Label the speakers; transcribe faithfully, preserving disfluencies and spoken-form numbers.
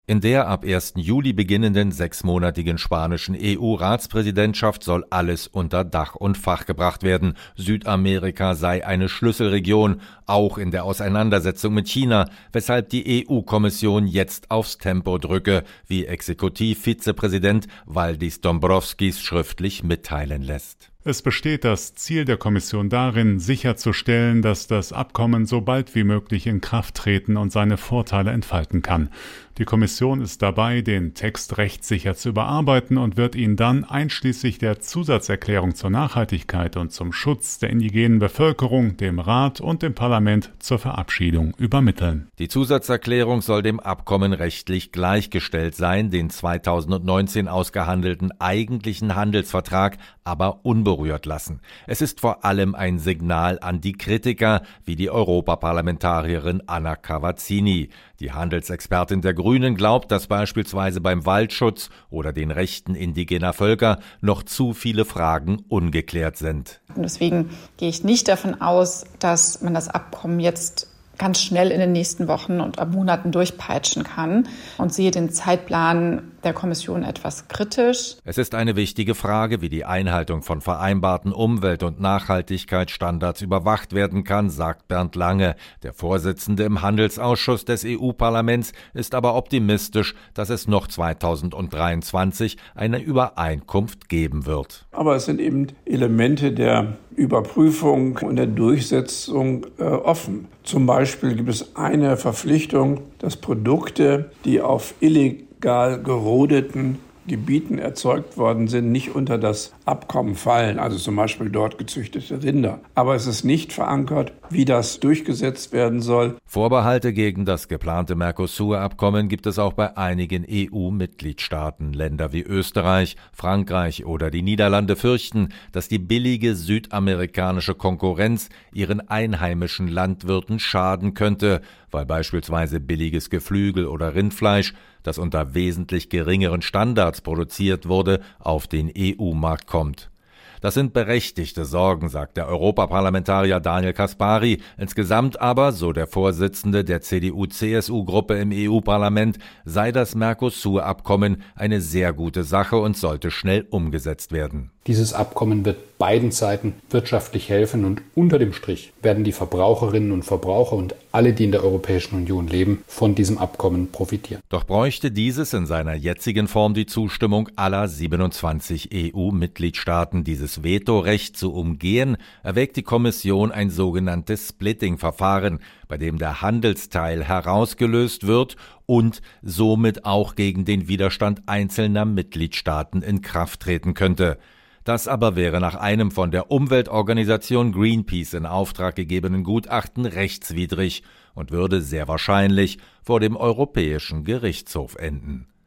Speaker 1: In der ab ersten Juli beginnenden sechsmonatigen spanischen E U-Ratspräsidentschaft soll alles unter Dach und Fach gebracht werden. Südamerika sei eine Schlüsselregion, auch in der Auseinandersetzung mit China, weshalb die E U-Kommission jetzt aufs Tempo drücke, wie Exekutivvizepräsident Valdis Dombrovskis schriftlich mitteilen lässt.
Speaker 2: Es besteht das Ziel der Kommission darin, sicherzustellen, dass das Abkommen so bald wie möglich in Kraft treten und seine Vorteile entfalten kann. Die Kommission ist dabei, den Text rechtssicher zu überarbeiten und wird ihn dann einschließlich der Zusatzerklärung zur Nachhaltigkeit und zum Schutz der indigenen Bevölkerung dem Rat und dem Parlament zur Verabschiedung übermitteln.
Speaker 1: Die Zusatzerklärung soll dem Abkommen rechtlich gleichgestellt sein, den zweitausendneunzehn ausgehandelten eigentlichen Handelsvertrag aber unberührt lassen. Es ist vor allem ein Signal an die Kritiker, wie die Europaparlamentarierin Anna Cavazzini. Die Handelsexpertin der Grünen glaubt, dass beispielsweise beim Waldschutz oder den Rechten indigener Völker noch zu viele Fragen ungeklärt sind.
Speaker 3: Und deswegen gehe ich nicht davon aus, dass man das Abkommen jetzt ganz schnell in den nächsten Wochen und Monaten durchpeitschen kann und sehe den Zeitplan der Kommission etwas kritisch.
Speaker 1: Es ist eine wichtige Frage, wie die Einhaltung von vereinbarten Umwelt- und Nachhaltigkeitsstandards überwacht werden kann, sagt Bernd Lange. Der Vorsitzende im Handelsausschuss des E U-Parlaments ist aber optimistisch, dass es noch zweitausenddreiundzwanzig eine Übereinkunft geben wird.
Speaker 4: Aber es sind eben Elemente der Überprüfung und der Durchsetzung äh, offen. Zum Beispiel gibt es eine Verpflichtung, dass Produkte, die auf illegal gerodeten Gebieten erzeugt worden sind, nicht unter das Abkommen fallen, also zum Beispiel dort gezüchtete Rinder. Aber es ist nicht verankert, wie das durchgesetzt werden soll.
Speaker 1: Vorbehalte gegen das geplante Mercosur-Abkommen gibt es auch bei einigen E U-Mitgliedstaaten. Länder wie Österreich, Frankreich oder die Niederlande fürchten, dass die billige südamerikanische Konkurrenz ihren einheimischen Landwirten schaden könnte, weil beispielsweise billiges Geflügel oder Rindfleisch, das unter wesentlich geringeren Standards produziert wurde, auf den E U-Markt kommt. Das sind berechtigte Sorgen, sagt der Europaparlamentarier Daniel Caspary. Insgesamt aber, so der Vorsitzende der C D U C S U-Gruppe im E U-Parlament, sei das Mercosur-Abkommen eine sehr gute Sache und sollte schnell umgesetzt werden.
Speaker 5: Dieses Abkommen wird beiden Seiten wirtschaftlich helfen und unter dem Strich werden die Verbraucherinnen und Verbraucher und alle, die in der Europäischen Union leben, von diesem Abkommen profitieren.
Speaker 1: Doch bräuchte dieses in seiner jetzigen Form die Zustimmung aller siebenundzwanzig E U-Mitgliedstaaten. Dieses Vetorecht zu umgehen, erwägt die Kommission ein sogenanntes Splitting-Verfahren, bei dem der Handelsteil herausgelöst wird und somit auch gegen den Widerstand einzelner Mitgliedstaaten in Kraft treten könnte. Das aber wäre nach einem von der Umweltorganisation Greenpeace in Auftrag gegebenen Gutachten rechtswidrig und würde sehr wahrscheinlich vor dem Europäischen Gerichtshof enden.